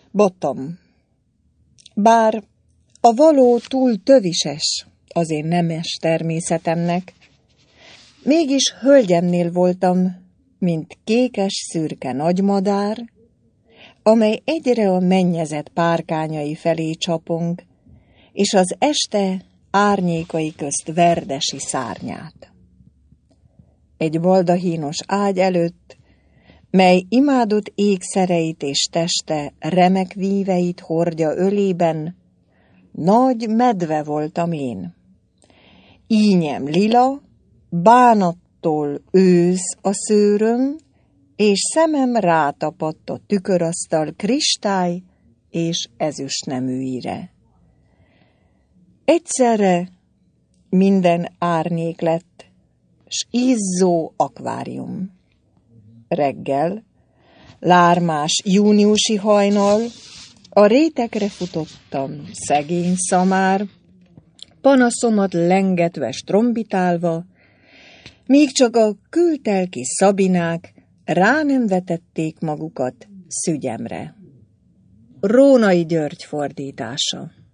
Bottom. Bár a való túl tövises az én nemes természetemnek, mégis hölgyemnél voltam, mint kékes-szürke nagymadár, amely egyre a mennyezet párkányai felé csapong, és az este árnyékai közt verdesi szárnyát. Egy baldahínos ágy előtt, mely imádott ékszereit és teste remek víveit hordja ölében, nagy medve voltam én. Ínyem lila, bánattól ősz a szőröm, és szemem rátapadt a tükörasztal kristály és ezüstneműire. Egyszerre minden árnyék lett, s izzó akvárium. Reggel, lármás júniusi hajnal, a rétekre futottam, szegény szamár, panaszomat lengetve s trombitálva, míg csak a kültelki szabinák rá nem vetették magukat szügyemre. Rónai György fordítása.